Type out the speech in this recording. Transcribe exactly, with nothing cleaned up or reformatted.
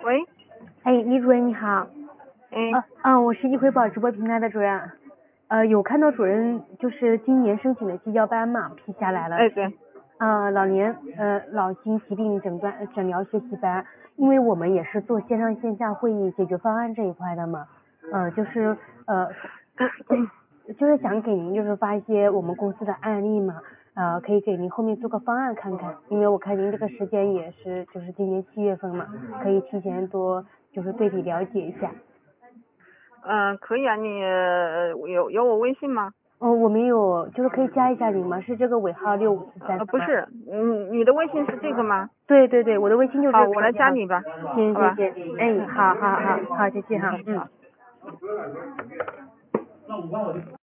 喂， 哎，李主任你好。 哎， 啊啊，我是易回宝直播平台的主任。呃，有看到主任就是今年申请的基教班嘛，批下来了。 哎对。 呃，老年呃脑型疾病诊断诊疗学习班，因为我们也是做线上线下会议解决方案这一块的嘛，呃，就是呃，就是想给您就是发一些我们公司的案例嘛，呃，可以给您后面做个方案看看，因为我看您这个时间也是就是今年七月份嘛，可以提前多就是对比了解一下。 嗯、呃，可以啊，你呃有有我微信吗？ 哦，我没有，就是可以加一下您吗？是这个尾号六五四三呃，不是，嗯，你的微信是这个吗？ 对对对，我的微信就是这好， 个。 我来加你吧。 行好吧行行，哎，好好好好，谢谢哈，嗯。 好。